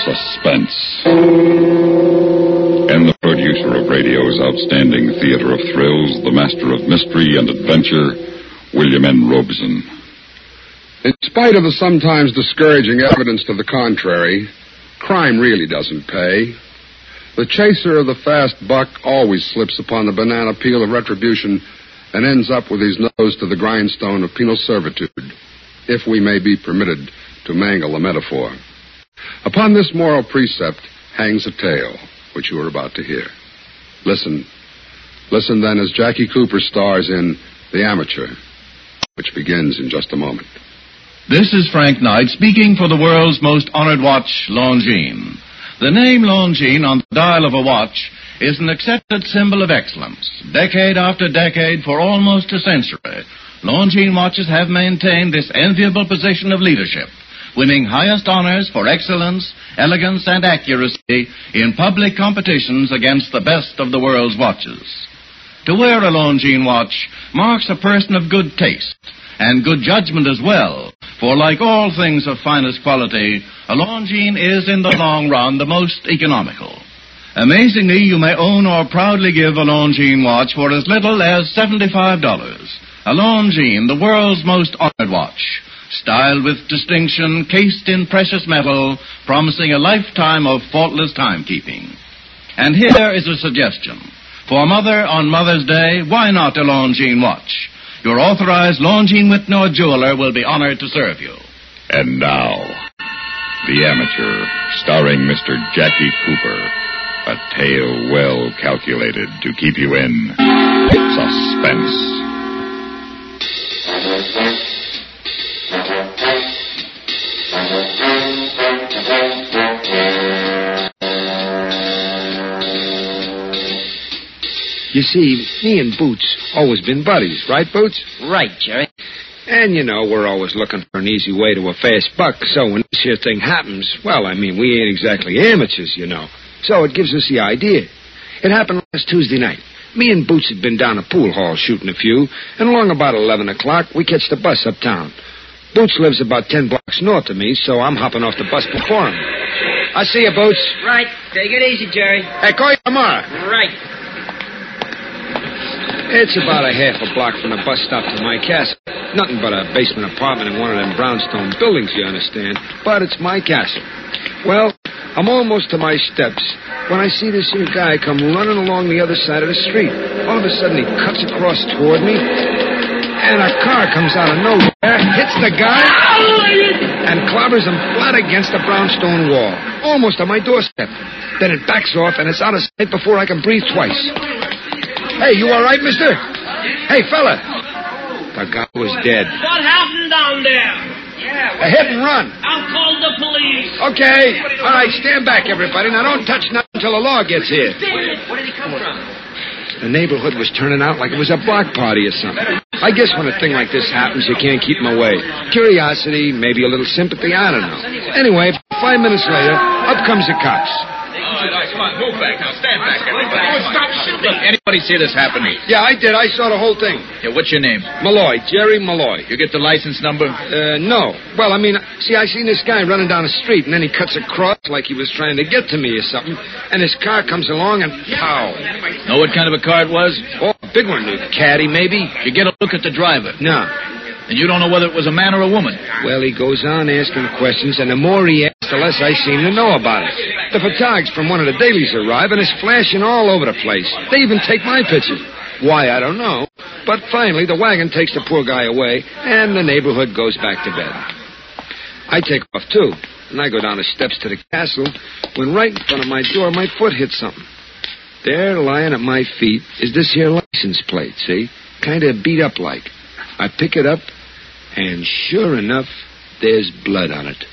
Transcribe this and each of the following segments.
Suspense. And the producer of radio's outstanding theater of thrills, the master of mystery and adventure, William N. Robeson. In spite of the sometimes discouraging evidence to the contrary, crime really doesn't pay. The chaser of the fast buck always slips upon the banana peel of retribution and ends up with his nose to the grindstone of penal servitude, if we may be permitted to mangle the metaphor. Upon this moral precept hangs a tale, which you are about to hear. Listen then as Jackie Cooper stars in The Amateur, which begins in just a moment. This is Frank Knight speaking for the world's most honored watch, Longines. The name Longines on the dial of a watch is an accepted symbol of excellence. Decade after decade, for almost a century, Longines watches have maintained this enviable position of leadership, winning highest honors for excellence, elegance, and accuracy in public competitions against the best of the world's watches. To wear a Longines watch marks a person of good taste and good judgment as well, for like all things of finest quality, a Longines is in the long run the most economical. Amazingly, you may own or proudly give a Longines watch for as little as $75. A Longines, the world's most honored watch, styled with distinction, cased in precious metal, promising a lifetime of faultless timekeeping. And here is a suggestion. For Mother on Mother's Day, why not a Longines watch? Your authorized Longines Whitnor jeweler will be honored to serve you. And now, The Amateur, starring Mr. Jackie Cooper. A tale well calculated to keep you in suspense. You see, me and Boots always been buddies, right, Boots? Right, Jerry. And, we're always looking for an easy way to a fast buck, so when this here thing happens, well, we ain't exactly amateurs, So it gives us the idea. It happened last Tuesday night. Me and Boots had been down a pool hall shooting a few, and along about 11 o'clock, we catch the bus uptown. Boots lives about 10 blocks north of me, so I'm hopping off the bus before him. I see you, Boots. Right. Take it easy, Jerry. Hey, call you tomorrow. Right. It's about a half a block from the bus stop to my castle. Nothing but a basement apartment in one of them brownstone buildings, you understand. But it's my castle. Well, I'm almost to my steps when I see this here guy come running along the other side of the street. All of a sudden, he cuts across toward me, and a car comes out of nowhere, hits the guy, and clobbers him flat against the brownstone wall, almost on my doorstep. Then it backs off, and it's out of sight before I can breathe twice. Hey, you all right, mister? Hey, fella. The guy was dead. What happened down there? A hit and run. I'll call the police. Okay. All right, stand back, everybody. Now, don't touch nothing until the law gets here. Where did he come from? The neighborhood was turning out like it was a block party or something. I guess when a thing like this happens, you can't keep them away. Curiosity, maybe a little sympathy, I don't know. Anyway, 5 minutes later, up comes the cops. All right, come on, move back now. Stand back, everybody. Stop shooting. Anybody see this happening? Yeah, I did. I saw the whole thing. Yeah, what's your name? Malloy, Jerry Malloy. You get the license number? No. Well, I seen this guy running down the street, and then he cuts across like he was trying to get to me or something, and his car comes along and pow. Know what kind of a car it was? Oh, a big one, caddy, maybe? You get a look at the driver. No. And you don't know whether it was a man or a woman? Well, he goes on asking questions, and the more he asks, the less I seem to know about it. The photogs from one of the dailies arrive, and it's flashing all over the place. They even take my picture. Why, I don't know. But finally, the wagon takes the poor guy away, and the neighborhood goes back to bed. I take off, too, and I go down the steps to the castle, when right in front of my door, my foot hits something. There, lying at my feet, is this here license plate, see? Kind of beat up like. I pick it up, and sure enough, there's blood on it.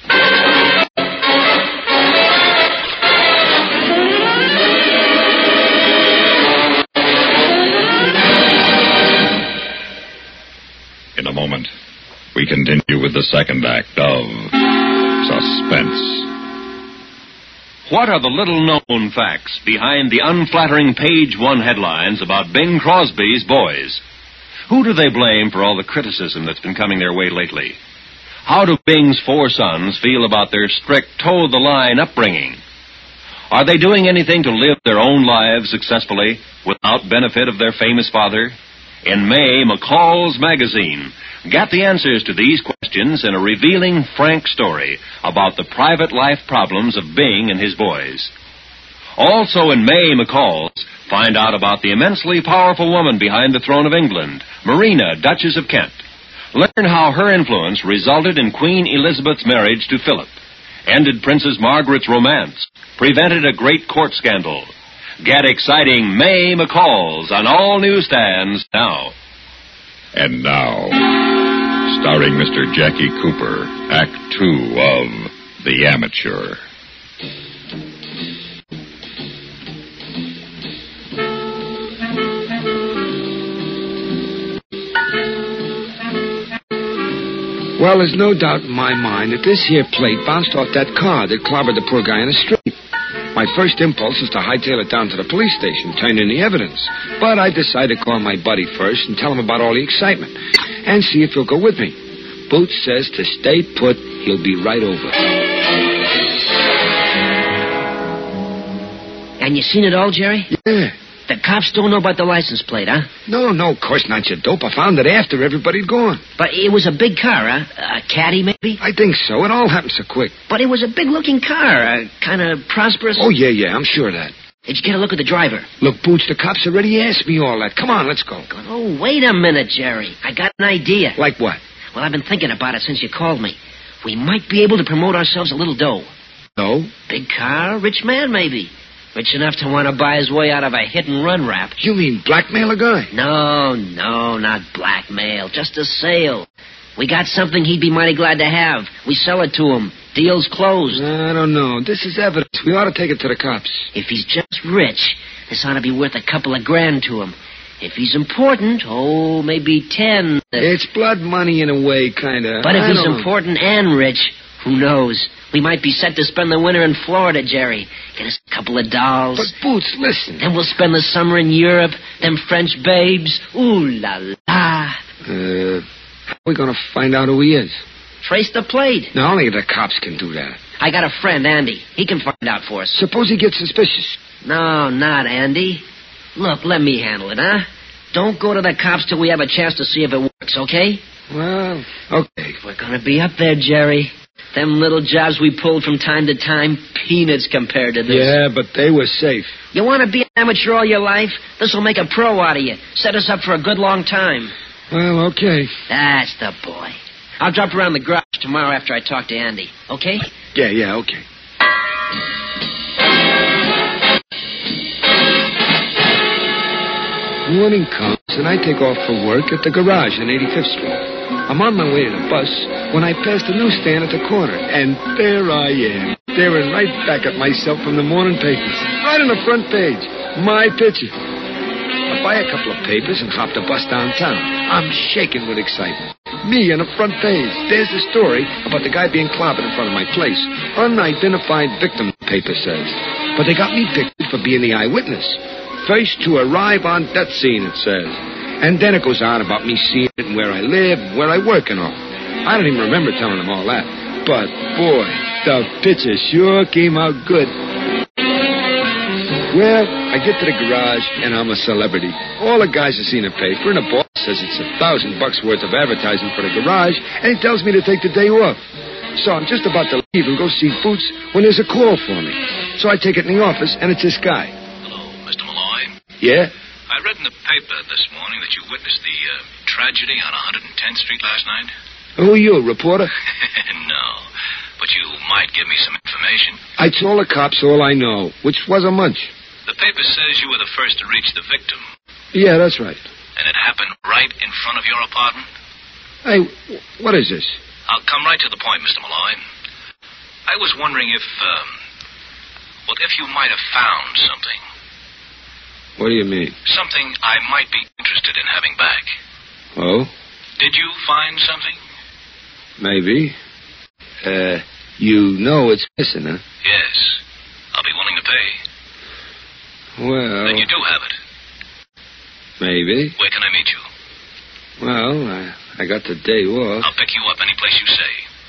In a moment, we continue with the second act of Suspense. What are the little-known facts behind the unflattering page one headlines about Bing Crosby's boys? Who do they blame for all the criticism that's been coming their way lately? How do Bing's 4 sons feel about their strict toe-the-line upbringing? Are they doing anything to live their own lives successfully without benefit of their famous father? In May, McCall's Magazine, get the answers to these questions in a revealing, frank story about the private life problems of Bing and his boys. Also in May, McCall's, find out about the immensely powerful woman behind the throne of England, Marina, Duchess of Kent. Learn how her influence resulted in Queen Elizabeth's marriage to Philip, ended Princess Margaret's romance, prevented a great court scandal. Get exciting May McCall's on all newsstands now. And now, starring Mr. Jackie Cooper, Act 2 of The Amateur. Well, there's no doubt in my mind that this here plate bounced off that car that clobbered the poor guy in the street. My first impulse was to hightail it down to the police station, turn in the evidence. But I decided to call my buddy first and tell him about all the excitement and see if he'll go with me. Boots says to stay put, he'll be right over. And you seen it all, Jerry? Yeah. The cops don't know about the license plate, huh? No, of course not, you dope. I found it after everybody'd gone. But it was a big car, huh? A caddy, maybe? I think so. It all happened so quick. But it was a big-looking car, kind of prosperous. Oh, yeah, I'm sure of that. Did you get a look at the driver? Look, Boots, the cops already asked me all that. Come on, let's go. Oh, wait a minute, Jerry. I got an idea. Like what? Well, I've been thinking about it since you called me. We might be able to promote ourselves a little dough. No? Big car, rich man, maybe. Rich enough to want to buy his way out of a hit-and-run rap. You mean blackmail a guy? No, not blackmail. Just a sale. We got something he'd be mighty glad to have. We sell it to him. Deal's closed. I don't know. This is evidence. We ought to take it to the cops. If he's just rich, this ought to be worth a couple of grand to him. If he's important, maybe 10. It's blood money in a way, kind of. But if he's important and rich, who knows? We might be set to spend the winter in Florida, Jerry. Get us a couple of dolls. But, Boots, listen. Then we'll spend the summer in Europe. Them French babes. Ooh la la. How are we going to find out who he is? Trace the plate. No, only the cops can do that. I got a friend, Andy. He can find out for us. Suppose he gets suspicious. No, not Andy. Look, let me handle it, huh? Don't go to the cops till we have a chance to see if it works, okay? Well, okay. We're going to be up there, Jerry. Them little jobs we pulled from time to time, peanuts compared to this. Yeah, but they were safe. You want to be an amateur all your life? This'll make a pro out of you. Set us up for a good long time. Well, okay. That's the boy. I'll drop around the garage tomorrow after I talk to Andy, okay? Yeah, okay. Morning comes, and I take off for work at the garage on 85th Street. I'm on my way to the bus when I pass the newsstand at the corner, and there I am, staring right back at myself from the morning papers. Right on the front page, my picture. I buy a couple of papers and hop the bus downtown. I'm shaking with excitement. Me on the front page. There's the story about the guy being clobbered in front of my place. Unidentified victim, the paper says. But they got me pictured for being the eyewitness. First to arrive on that scene, it says. And then it goes on about me seeing it and where I live and where I work and all. I don't even remember telling them all that. But, boy, the picture sure came out good. Well, I get to the garage, and I'm a celebrity. All the guys have seen the paper, and the boss says it's $1,000 worth of advertising for the garage, and he tells me to take the day off. So I'm just about to leave and go see Boots when there's a call for me. So I take it in the office, and it's this guy. Hello, Mr. Malloy. Yeah? I read in the paper this morning that you witnessed the tragedy on 110th Street last night. Who are you, a reporter? No, but you might give me some information. I told the cops all I know, which wasn't much. The paper says you were the first to reach the victim. Yeah, that's right. And it happened right in front of your apartment? Hey, what is this? I'll come right to the point, Mr. Malloy. I was wondering if you might have found something. What do you mean? Something I might be interested in having back. Oh? Did you find something? Maybe. You know it's missing, huh? Yes. I'll be willing to pay. Well... Then you do have it. Maybe. Where can I meet you? Well, I got the day off. I'll pick you up any place you say.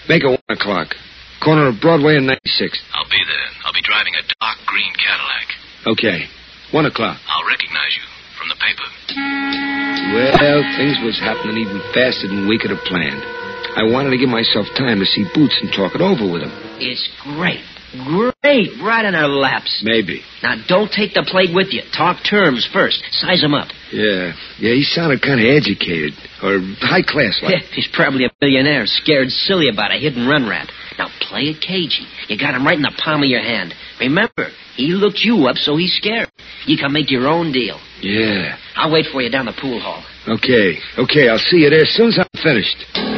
Make it 1 o'clock. Corner of Broadway and 96th. I'll be there. I'll be driving a dark green Cadillac. Okay. 1 o'clock. I'll recognize you from the paper. Well, things was happening even faster than we could have planned. I wanted to give myself time to see Boots and talk it over with him. It's great. Great. Right in our laps. Maybe. Now, don't take the plate with you. Talk terms first. Size him up. Yeah, he sounded kind of educated. Or high class like. He's probably a billionaire, scared silly about a hit-and-run rap. Now, play it cagey. You got him right in the palm of your hand. Remember, he looked you up, so he's scared. You can make your own deal. Yeah. I'll wait for you down the pool hall. Okay, I'll see you there as soon as I'm finished.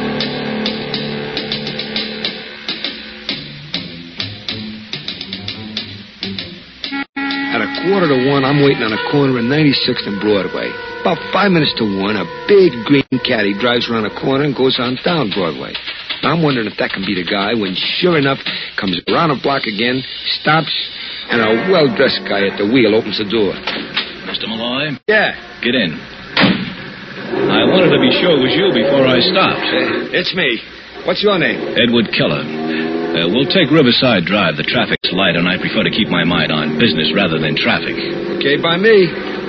At 1:45, I'm waiting on a corner of 96th and Broadway. About 5 minutes to 1, a big green caddy drives around a corner and goes on down Broadway. Now, I'm wondering if that can be the guy when, sure enough, comes around a block again, stops, and a well-dressed guy at the wheel opens the door. Mr. Malloy? Yeah. Get in. I wanted to be sure it was you before I stopped. It's me. What's your name? Edward Keller. We'll take Riverside Drive. The traffic's light, and I prefer to keep my mind on business rather than traffic. Okay, by me.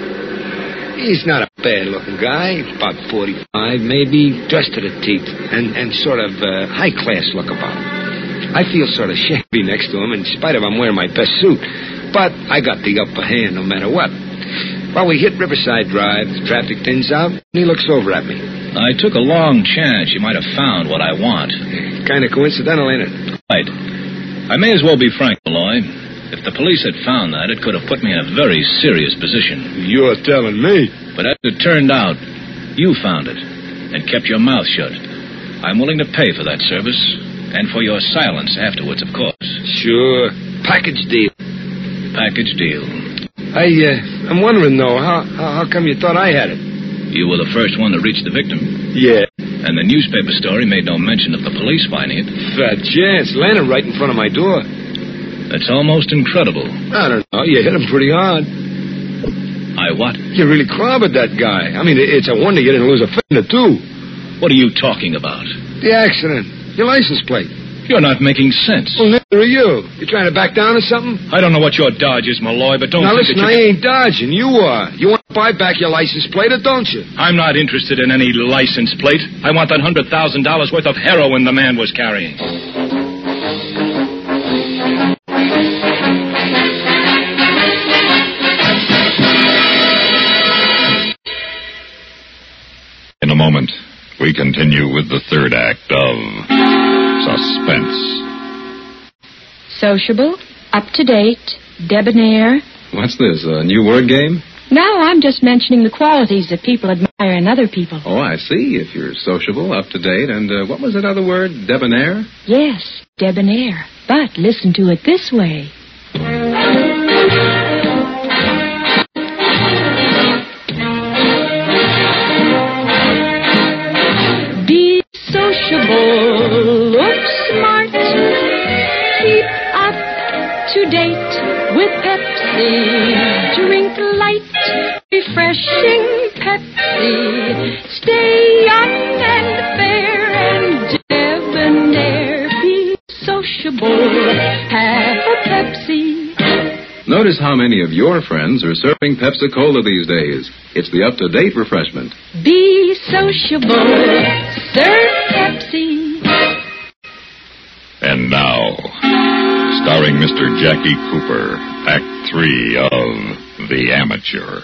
He's not a bad-looking guy. About 45, maybe, dressed to the teeth, and sort of high-class look about him. I feel sort of shabby next to him, in spite of I'm wearing my best suit. But I got the upper hand no matter what. Well, we hit Riverside Drive, the traffic thins out, and he looks over at me. I took a long chance you might have found what I want. Kind of coincidental, ain't it? Right. I may as well be frank, Malloy. If the police had found that, it could have put me in a very serious position. You're telling me. But as it turned out, you found it and kept your mouth shut. I'm willing to pay for that service, and for your silence afterwards, of course. Sure. Package deal. Package deal. I'm wondering, though, how come you thought I had it? You were the first one to reach the victim. Yeah. And the newspaper story made no mention of the police finding it. Fat chance. Landed right in front of my door. That's almost incredible. I don't know. You hit him pretty hard. I what? You really clobbered that guy. I mean, it's a wonder you didn't lose a finger, too. What are you talking about? The accident. Your license plate. You're not making sense. Well, neither are you. You trying to back down or something? I don't know what your dodge is, Malloy, but don't now, think listen, that I ain't dodging. You are. You want to buy back your license plate, or don't you? I'm not interested in any license plate. I want that $100,000 worth of heroin the man was carrying. In a moment, we continue with the third act of Suspense. Sociable, up-to-date, debonair. What's this, a new word game? No, I'm just mentioning the qualities that people admire in other people. Oh, I see. If you're sociable, up-to-date, and what was that other word, debonair? Yes, debonair. But listen to it this way. Be sociable, look smart, keep up to date with Pepsi. Drink light, refreshing Pepsi. Stay young and fair and debonair. Be sociable, have a Pepsi. Notice how many of your friends are serving Pepsi-Cola these days. It's the up-to-date refreshment. Be sociable, serve Pepsi. And now, starring Mr. Jackie Cooper, Act 3 of The Amateur.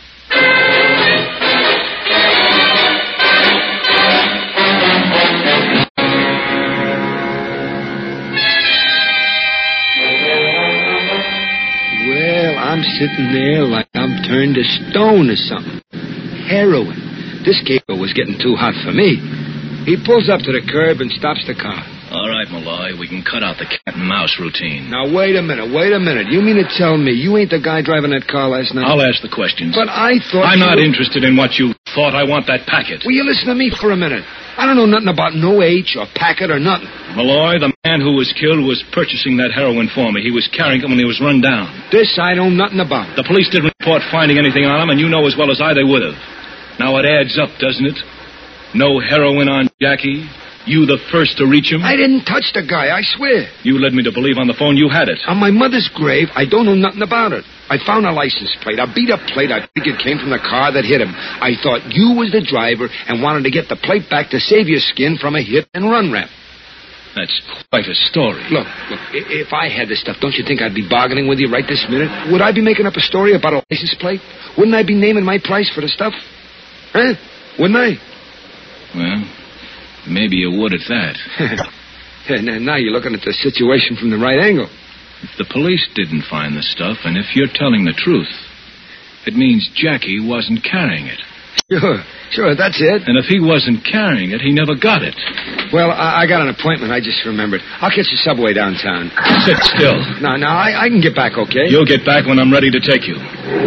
Well, I'm sitting there like I'm turned to stone or something. Heroin. This caper was getting too hot for me. He pulls up to the curb and stops the car. All right, Malloy, we can cut out the cat and mouse routine. Now, wait a minute. You mean to tell me you ain't the guy driving that car last night? I'll ask the questions. But I thought I'm not interested in what you thought. I want that packet. Will you listen to me for a minute? I don't know nothing about no H or packet or nothing. Malloy, the man who was killed was purchasing that heroin for me. He was carrying it when he was run down. This I know nothing about. The police didn't report finding anything on him, and you know as well as I they would have. Now it adds up, doesn't it? No heroin on Jackie, You the first to reach him? I didn't touch the guy, I swear. You led me to believe on the phone you had it. On my mother's grave, I don't know nothing about it. I found a license plate, a beat-up plate I figured came from the car that hit him. I thought you was the driver and wanted to get the plate back to save your skin from a hit-and-run rap. That's quite a story. Look, if I had this stuff, don't you think I'd be bargaining with you right this minute? Would I be making up a story about a license plate? Wouldn't I be naming my price for the stuff? Huh? Wouldn't I? Well, maybe you would at that. And now you're looking at the situation from the right angle. If the police didn't find the stuff, and if you're telling the truth, it means Jackie wasn't carrying it. Sure, that's it. And if he wasn't carrying it, he never got it. Well, I got an appointment, I just remembered. I'll catch the subway downtown. Sit still. No, I can get back, okay? You'll get back when I'm ready to take you.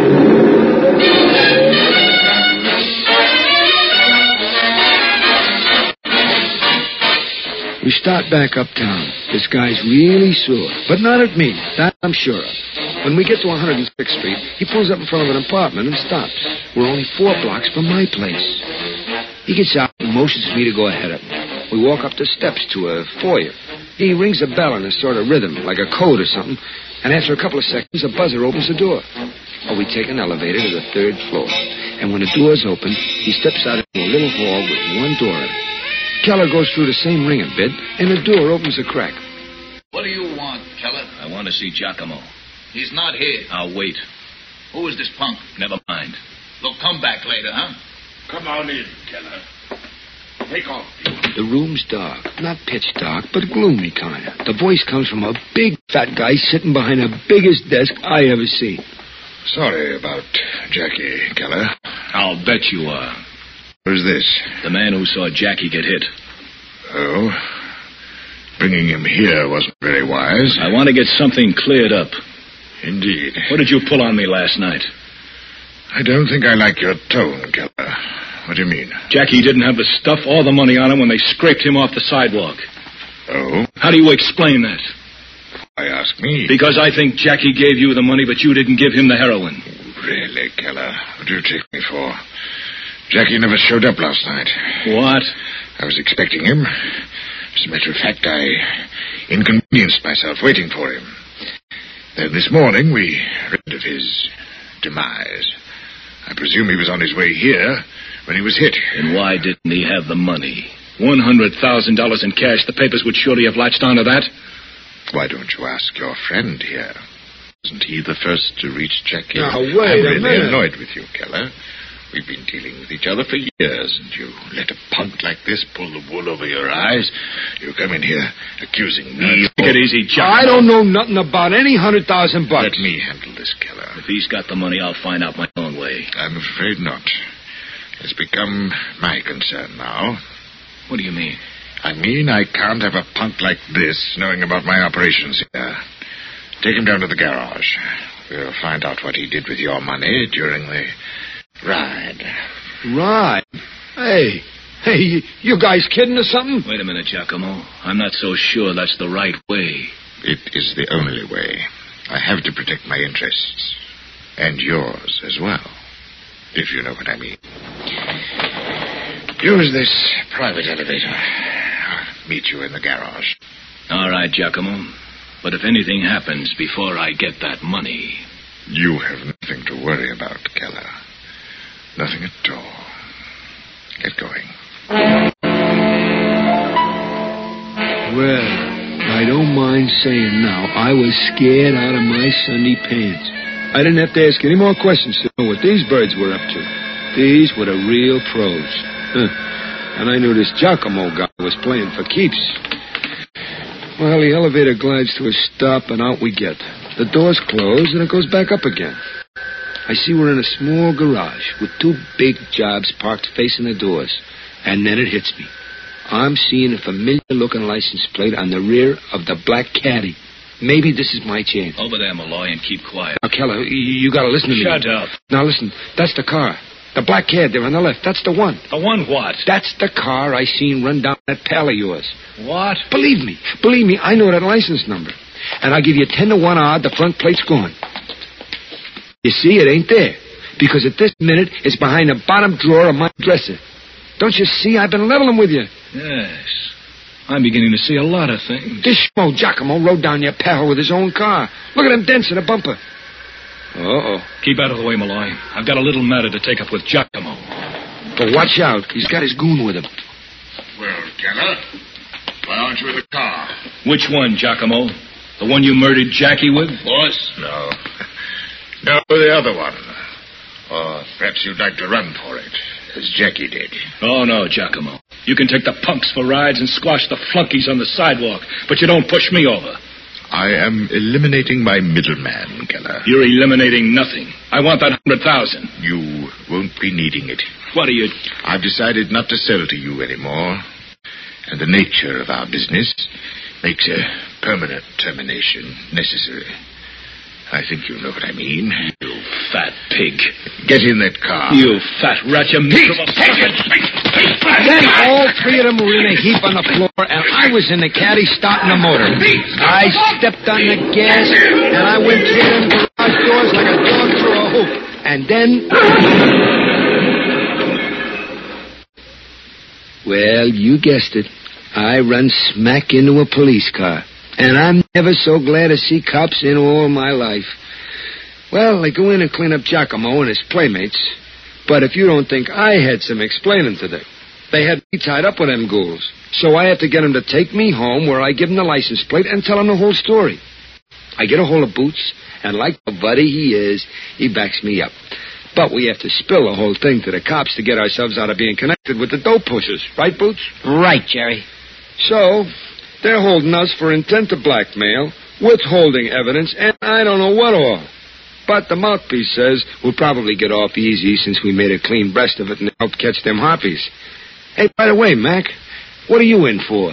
We start back uptown. This guy's really sore, but not at me. That I'm sure of. When we get to 106th Street, he pulls up in front of an apartment and stops. We're only 4 blocks from my place. He gets out and motions me to go ahead of him. We walk up the steps to a foyer. He rings a bell in a sort of rhythm, like a code or something, and after a couple of seconds, a buzzer opens the door. We take an elevator to the 3rd floor, and when the door's open, he steps out into a little hall with one door in it. Keller goes through the same ring a bit, and the door opens a crack. What do you want, Keller? I want to see Giacomo. He's not here. I'll wait. Who is this punk? Never mind. Look, come back later, huh? Come on in, Keller. Take off. The room's dark. Not pitch dark, but gloomy kind of. The voice comes from a big, fat guy sitting behind the biggest desk I ever seen. Sorry about Jackie, Keller. I'll bet you are. Who's this? The man who saw Jackie get hit. Oh? Bringing him here wasn't very wise. I want to get something cleared up. Indeed. What did you pull on me last night? I don't think I like your tone, Keller. What do you mean? Jackie didn't have the stuff or the money on him when they scraped him off the sidewalk. Oh? How do you explain that? Why ask me? Because I think Jackie gave you the money, but you didn't give him the heroin. Really, Keller? What do you take me for? Jackie never showed up last night. What? I was expecting him. As a matter of fact, I inconvenienced myself waiting for him. Then this morning we read of his demise. I presume he was on his way here when he was hit. And why didn't he have the money? $100,000 in cash. The papers would surely have latched onto that. Why don't you ask your friend here? Wasn't he the first to reach Jackie? Now, wait I'm a minute. really annoyed with you, Keller. We've been dealing with each other for years, and you let a punk like this pull the wool over your eyes. You come in here accusing me. Take it easy, Jack. I don't know nothing about any $100,000. Let me handle this, Keller. If he's got the money, I'll find out my own way. I'm afraid not. It's become my concern now. What do you mean? I mean I can't have a punk like this knowing about my operations here. Take him down to the garage. We'll find out what he did with your money during the ride. Ride? Hey, you guys kidding or something? Wait a minute, Giacomo. I'm not so sure that's the right way. It is the only way. I have to protect my interests. And yours as well. If you know what I mean. Use this private elevator. I'll meet you in the garage. All right, Giacomo. But if anything happens before I get that money... You have nothing to worry about, Keller. Nothing at all. Get going. Well, I don't mind saying now, I was scared out of my Sunday pants. I didn't have to ask any more questions to know what these birds were up to. These were the real pros. And I knew this Giacomo guy was playing for keeps. Well, the elevator glides to a stop, and out we get. The doors close, and it goes back up again. I see we're in a small garage with 2 big jobs parked facing the doors. And then it hits me. I'm seeing a familiar-looking license plate on the rear of the black Caddy. Maybe this is my chance. Over there, Malloy, and keep quiet. Now, Keller, you gotta listen to me. Shut up. Now, listen, that's the car. The black cab there on the left, that's the one. The one what? That's the car I seen run down that pal of yours. What? Believe me, I know that license number. And I'll give you 10 to 1 odd the front plate's gone. You see, it ain't there. Because at this minute, it's behind the bottom drawer of my dresser. Don't you see? I've been leveling with you. Yes. I'm beginning to see a lot of things. This schmo Giacomo rode down your path with his own car. Look at them dents in the bumper. Uh-oh. Keep out of the way, Malloy. I've got a little matter to take up with Giacomo. But watch out. He's got his goon with him. Well, Keller, why aren't you in the car? Which one, Giacomo? The one you murdered Jackie with? Boss? No. No, the other one. Or perhaps you'd like to run for it, as Jackie did. Oh, no, Giacomo. You can take the punks for rides and squash the flunkies on the sidewalk, but you don't push me over. I am eliminating my middleman, Keller. You're eliminating nothing. I want that 100,000. You won't be needing it. What are you... I've decided not to sell to you anymore. And the nature of our business makes a permanent termination necessary. I think you know what I mean. You fat pig. Get in that car. You fat rat, you miserable... Then all three of them were in a heap on the floor, and I was in the caddy starting the motor. I stepped on the gas, and I went through them garage doors like a dog through a hoop. And then... Well, you guessed it. I run smack into a police car. And I'm never so glad to see cops in all my life. Well, they go in and clean up Giacomo and his playmates. But if you don't think I had some explaining to do, they had me tied up with them ghouls. So I had to get them to take me home where I give them the license plate and tell them the whole story. I get a hold of Boots, and like the buddy he is, he backs me up. But we have to spill the whole thing to the cops to get ourselves out of being connected with the dope pushers. Right, Boots? Right, Jerry. So... they're holding us for intent to blackmail, withholding evidence, and I don't know what all. But the mouthpiece says we'll probably get off easy since we made a clean breast of it and helped catch them harpies. Hey, by the way, Mac, what are you in for?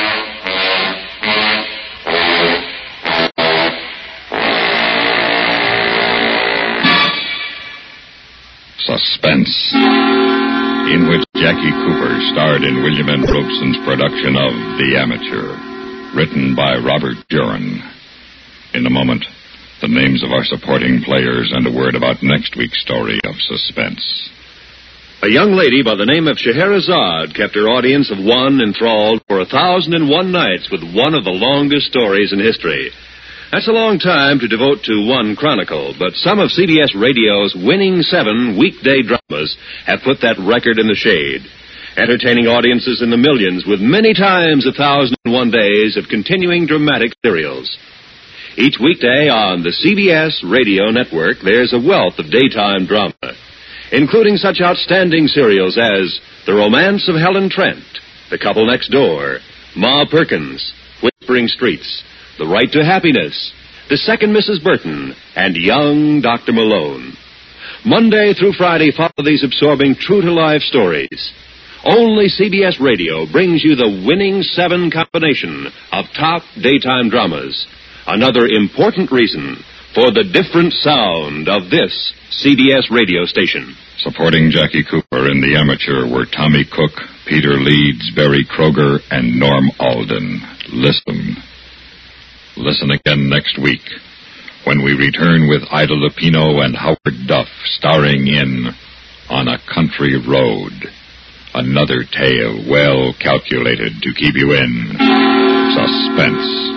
Suspense, in which Jackie Cooper starred in William N. Robeson's production of The Amateur, written by Robert Duran. In a moment, the names of our supporting players and a word about next week's story of suspense. A young lady by the name of Scheherazade kept her audience of one enthralled for 1,001 nights with one of the longest stories in history. That's a long time to devote to one chronicle, but some of CBS Radio's winning 7 weekday dramas have put that record in the shade, entertaining audiences in the millions with many times 1,001 days of continuing dramatic serials. Each weekday on the CBS Radio Network, there's a wealth of daytime drama, including such outstanding serials as The Romance of Helen Trent, The Couple Next Door, Ma Perkins, Whispering Streets, The Right to Happiness, The Second Mrs. Burton, and Young Dr. Malone. Monday through Friday, follow these absorbing true-to-life stories. Only CBS Radio brings you the winning 7 combination of top daytime dramas. Another important reason for the different sound of this CBS radio station. Supporting Jackie Cooper in The Amateur were Tommy Cook, Peter Leeds, Barry Kroger, and Norm Alden. Listen again next week when we return with Ida Lupino and Howard Duff starring in On a Country Road. Another tale well calculated to keep you in suspense.